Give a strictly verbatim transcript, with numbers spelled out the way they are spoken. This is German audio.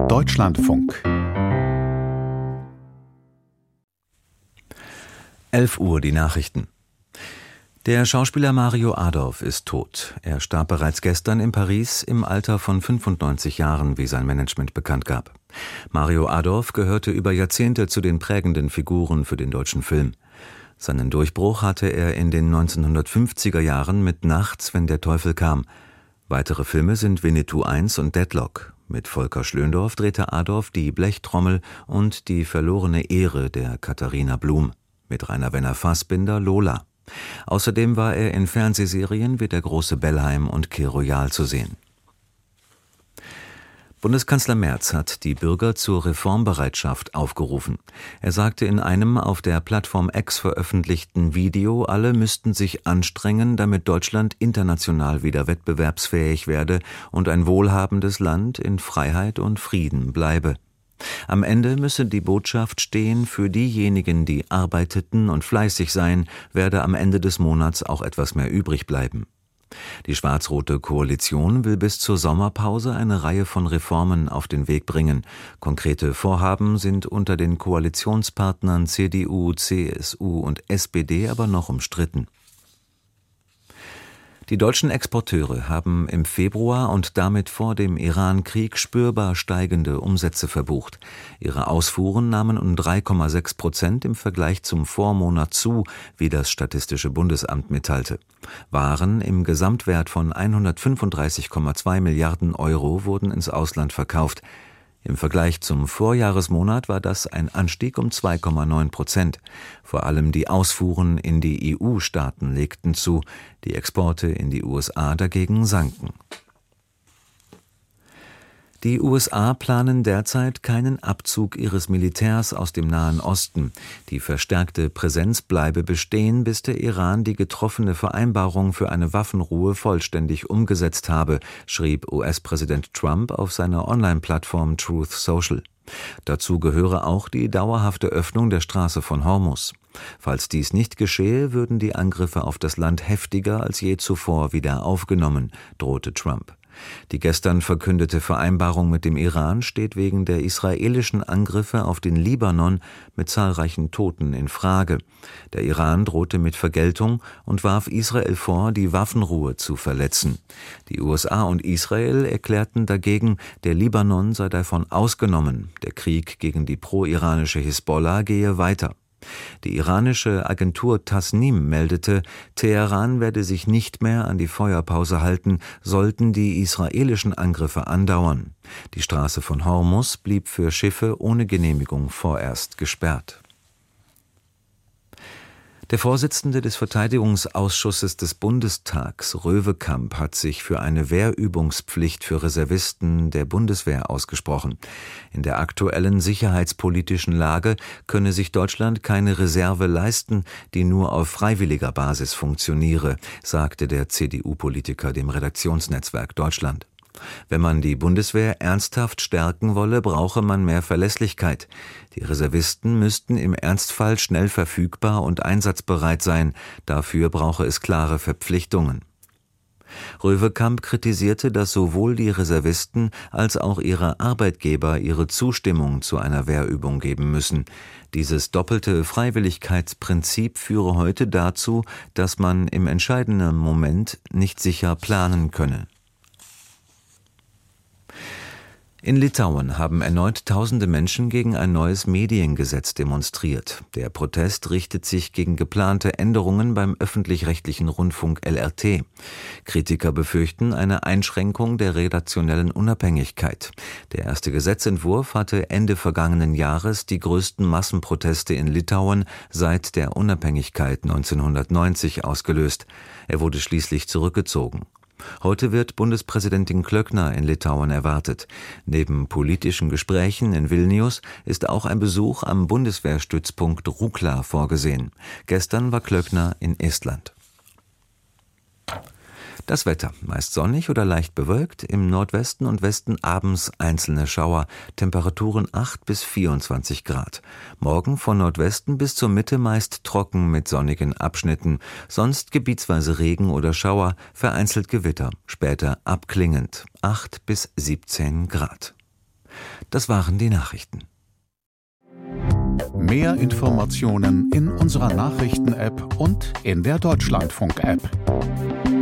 Deutschlandfunk. elf Uhr die Nachrichten. Der Schauspieler Mario Adorf ist tot. Er starb bereits gestern in Paris im Alter von fünfundneunzig Jahren, wie sein Management bekannt gab. Mario Adorf gehörte über Jahrzehnte zu den prägenden Figuren für den deutschen Film. Seinen Durchbruch hatte er in den neunzehnhundertfünfziger Jahren mit Nachts, wenn der Teufel kam. Weitere Filme sind Winnetou eins und Deadlock. Mit Volker Schlöndorff drehte Adorf Die Blechtrommel und Die verlorene Ehre der Katharina Blum. Mit Rainer Werner Fassbinder Lola. Außerdem war er in Fernsehserien wie Der große Bellheim und Kir Royal zu sehen. Bundeskanzler Merz hat die Bürger zur Reformbereitschaft aufgerufen. Er sagte in einem auf der Plattform X veröffentlichten Video, alle müssten sich anstrengen, damit Deutschland international wieder wettbewerbsfähig werde und ein wohlhabendes Land in Freiheit und Frieden bleibe. Am Ende müsse die Botschaft stehen, für diejenigen, die arbeiteten und fleißig seien, werde am Ende des Monats auch etwas mehr übrig bleiben. Die schwarz-rote Koalition will bis zur Sommerpause eine Reihe von Reformen auf den Weg bringen. Konkrete Vorhaben sind unter den Koalitionspartnern C D U, C S U und S P D aber noch umstritten. Die deutschen Exporteure haben im Februar und damit vor dem Iran-Krieg spürbar steigende Umsätze verbucht. Ihre Ausfuhren nahmen um drei Komma sechs Prozent im Vergleich zum Vormonat zu, wie das Statistische Bundesamt mitteilte. Waren im Gesamtwert von hundertfünfunddreißig Komma zwei Milliarden Euro wurden ins Ausland verkauft. Im Vergleich zum Vorjahresmonat war das ein Anstieg um zwei Komma neun Prozent. Vor allem die Ausfuhren in die E U-Staaten legten zu, die Exporte in die U S A dagegen sanken. Die U S A planen derzeit keinen Abzug ihres Militärs aus dem Nahen Osten. Die verstärkte Präsenz bleibe bestehen, bis der Iran die getroffene Vereinbarung für eine Waffenruhe vollständig umgesetzt habe, schrieb U S-Präsident Trump auf seiner Online-Plattform Truth Social. Dazu gehöre auch die dauerhafte Öffnung der Straße von Hormuz. Falls dies nicht geschehe, würden die Angriffe auf das Land heftiger als je zuvor wieder aufgenommen, drohte Trump. Die gestern verkündete Vereinbarung mit dem Iran steht wegen der israelischen Angriffe auf den Libanon mit zahlreichen Toten in Frage. Der Iran drohte mit Vergeltung und warf Israel vor, die Waffenruhe zu verletzen. Die U S A und Israel erklärten dagegen, der Libanon sei davon ausgenommen. Der Krieg gegen die pro-iranische Hisbollah gehe weiter. Die iranische Agentur Tasnim meldete, Teheran werde sich nicht mehr an die Feuerpause halten, sollten die israelischen Angriffe andauern. Die Straße von Hormuz blieb für Schiffe ohne Genehmigung vorerst gesperrt. Der Vorsitzende des Verteidigungsausschusses des Bundestags, Röwekamp, hat sich für eine Wehrübungspflicht für Reservisten der Bundeswehr ausgesprochen. In der aktuellen sicherheitspolitischen Lage könne sich Deutschland keine Reserve leisten, die nur auf freiwilliger Basis funktioniere, sagte der C D U-Politiker dem Redaktionsnetzwerk Deutschland. Wenn man die Bundeswehr ernsthaft stärken wolle, brauche man mehr Verlässlichkeit. Die Reservisten müssten im Ernstfall schnell verfügbar und einsatzbereit sein. Dafür brauche es klare Verpflichtungen. Röwekamp kritisierte, dass sowohl die Reservisten als auch ihre Arbeitgeber ihre Zustimmung zu einer Wehrübung geben müssen. Dieses doppelte Freiwilligkeitsprinzip führe heute dazu, dass man im entscheidenden Moment nicht sicher planen könne. In Litauen haben erneut tausende Menschen gegen ein neues Mediengesetz demonstriert. Der Protest richtet sich gegen geplante Änderungen beim öffentlich-rechtlichen Rundfunk L R T. Kritiker befürchten eine Einschränkung der redaktionellen Unabhängigkeit. Der erste Gesetzentwurf hatte Ende vergangenen Jahres die größten Massenproteste in Litauen seit der Unabhängigkeit neunzehnhundertneunzig ausgelöst. Er wurde schließlich zurückgezogen. Heute wird Bundespräsidentin Klöckner in Litauen erwartet. Neben politischen Gesprächen in Vilnius ist auch ein Besuch am Bundeswehrstützpunkt Rukla vorgesehen. Gestern war Klöckner in Estland. Das Wetter: meist sonnig oder leicht bewölkt, im Nordwesten und Westen abends einzelne Schauer, Temperaturen acht bis vierundzwanzig Grad. Morgen von Nordwesten bis zur Mitte meist trocken mit sonnigen Abschnitten, sonst gebietsweise Regen oder Schauer, vereinzelt Gewitter, später abklingend, acht bis siebzehn Grad. Das waren die Nachrichten. Mehr Informationen in unserer Nachrichten-App und in der Deutschlandfunk-App.